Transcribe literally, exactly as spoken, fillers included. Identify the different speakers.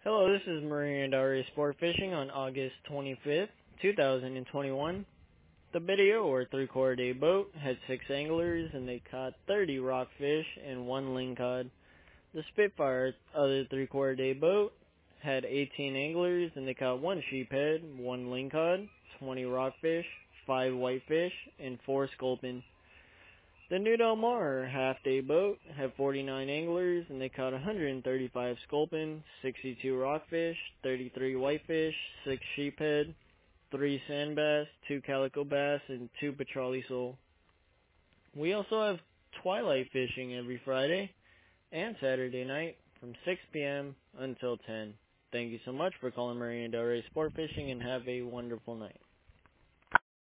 Speaker 1: Hello, this is Marina Del Rey Sport Fishing on August twenty-fifth, two thousand twenty-one. The video, or three-quarter day boat, had six anglers and they caught thirty rockfish and one lingcod. The Spitfire, other three-quarter day boat, had eighteen anglers and they caught one sheephead, one lingcod, twenty rockfish, five whitefish, and four sculpin. The New Del Mar half-day boat had forty-nine anglers, and they caught one hundred thirty-five sculpin, sixty-two rockfish, thirty-three whitefish, six sheephead, three sand bass, two calico bass, and two petrale sole. We also have twilight fishing every Friday and Saturday night from six p.m. until ten. Thank you so much for calling Marina Del Rey Sport Fishing, and have a wonderful night.